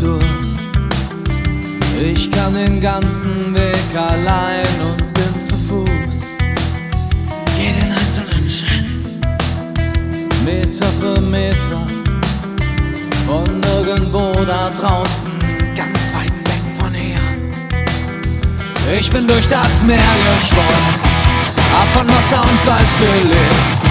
Durst. Ich kann den ganzen Weg allein und bin zu Fuß. Jeden einzelnen Schritt, Meter für Meter, von nirgendwo da draußen, ganz weit weg von hier. ich bin durch das Meer geschwommen, hab von Wasser und Salz gelebt.